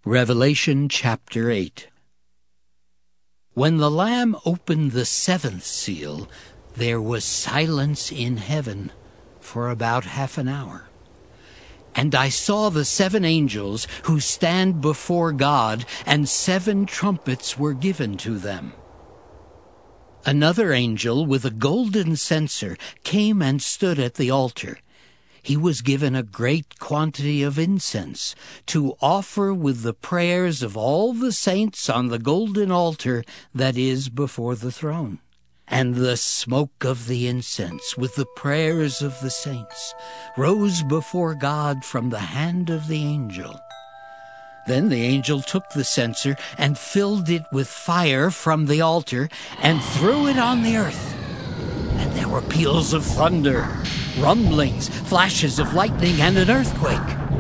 Revelation chapter 8. When the Lamb opened the seventh seal, there was silence in heaven for about half an hour. And I saw the seven angels who stand before God, and seven trumpets were given to them. Another angel with a golden censer came and stood at the altar. He was given a great quantity of incense to offer with the prayers of all the saints on the golden altar that is before the throne. And the smoke of the incense with the prayers of the saints rose before God from the hand of the angel. Then the angel took the censer and filled it with fire from the altar and threw it on the earth. And there were peals of thunder, rumblings, flashes of lightning, and an earthquake.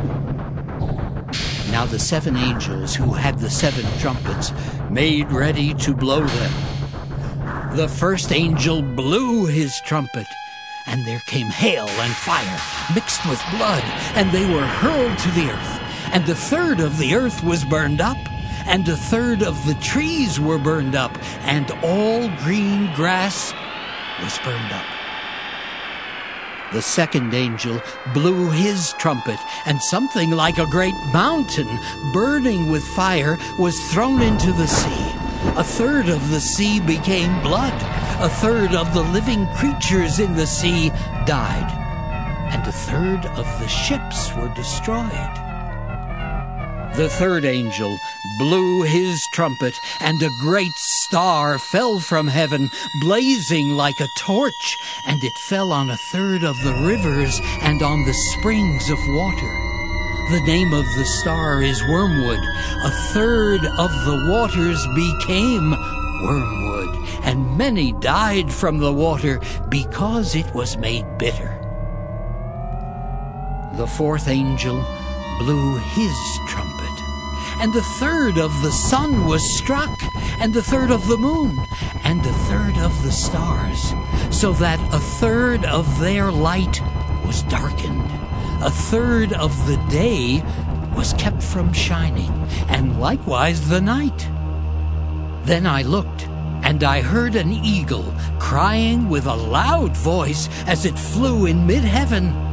Now the seven angels who had the seven trumpets made ready to blow them. The first angel blew his trumpet, and there came hail and fire mixed with blood, and they were hurled to the earth. And a third of the earth was burned up, and a third of the trees were burned up, and all green grass was burned up. The second angel blew his trumpet, and something like a great mountain burning with fire was thrown into the sea. A third of the sea became blood. A third of the living creatures in the sea died, and a third of the ships were destroyed. The third angel blew his trumpet, and a great star fell from heaven, blazing like a torch, and it fell on a third of the rivers and on the springs of water. The name of the star is Wormwood. A third of the waters became wormwood, and many died from the water because it was made bitter. The fourth angel blew his trumpet, and a third of the sun was struck, and a third of the moon, and a third of the stars, so that a third of their light was darkened. A third of the day was kept from shining, and likewise the night. Then I looked, and I heard an eagle crying with a loud voice as it flew in mid-heaven,